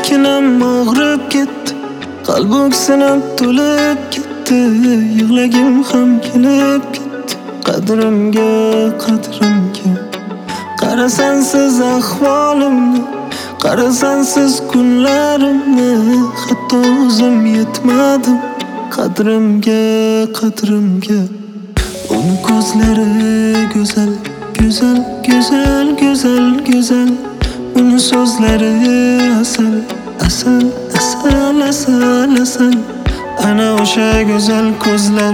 Makinam og'rib ketdi, qalbim sinib to'lib ketdi, yig'lagim ham kelib ketdi. Qadrimga qarasan siz ahvolimni, qarasan siz kunlarimni, hatto o'zim yetmadim qadrimga. Uni ko'zlari go'zal, uni so'zlari asal. Ana o'sha go'zal ko'zlar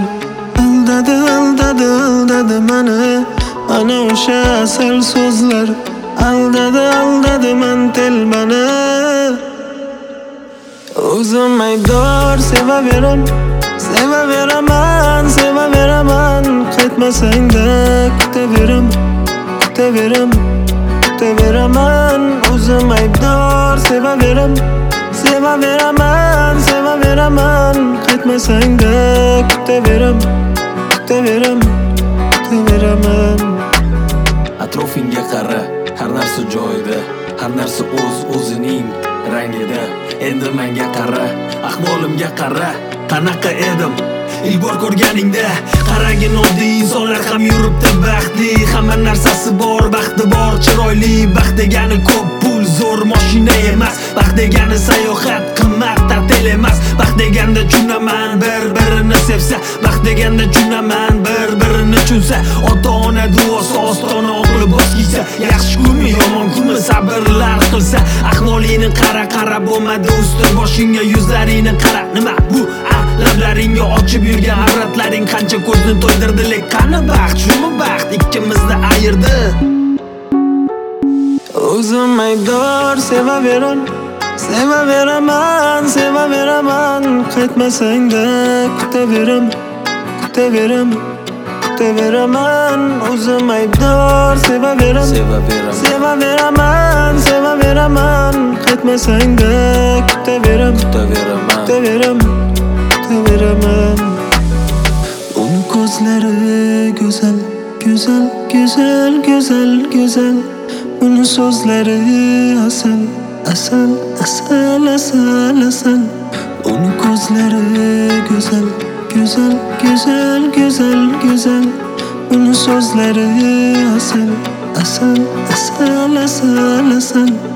aldadi meni. Ana o'sha asal so'zlar aldadi men telbani. O'zim aybdor, sevaveraman, qaytmasangda kutaveraman. O'zim aybdor, sevaveraman, qaytmasangda kutaveraman. Atrofingga qara, har narsa joyida, har narsa o'zining rangida. Endi menga qara, ahvolimga qara, qanaqa edim ilk bor ko'rganingda. Qaragin, oddiy insonlar ham yuribdi baxtli, hamma narsasi bor, baxti bor, chiroyli. Baxt degani ko'p pul, zo'r mashina emas. Baxt degani sayohat, qimmat ta'til emas. Baxt deganda tushunaman, bir-birini sevsa. Baxt deganda tushunaman, bir-birini tushunsa. Ota-ona duosi ostona oqilib bosh kiysa. Yaxshi kunmi, yomon kunmi, sabrlar qilsa. Ahvolingni qara, bo'lmadi ustir boshingga, yuzlaringni qara. Nima bu? Lablaringga ochib yurgan arratlaring qancha ko'zni to'ydirdi, lek qani baxt? Shumi baxt ikkimizni ayirdi? O'zim aybdor, sevaveraman, qaytmasangda kutaveraman. O'zim aybdor, sevaveraman, qaytmasangda kutaveraman. Uni ko'zlari go'zal, uni so'zlari asal. Uni ko'zlari go'zal, uni so'zlari asal.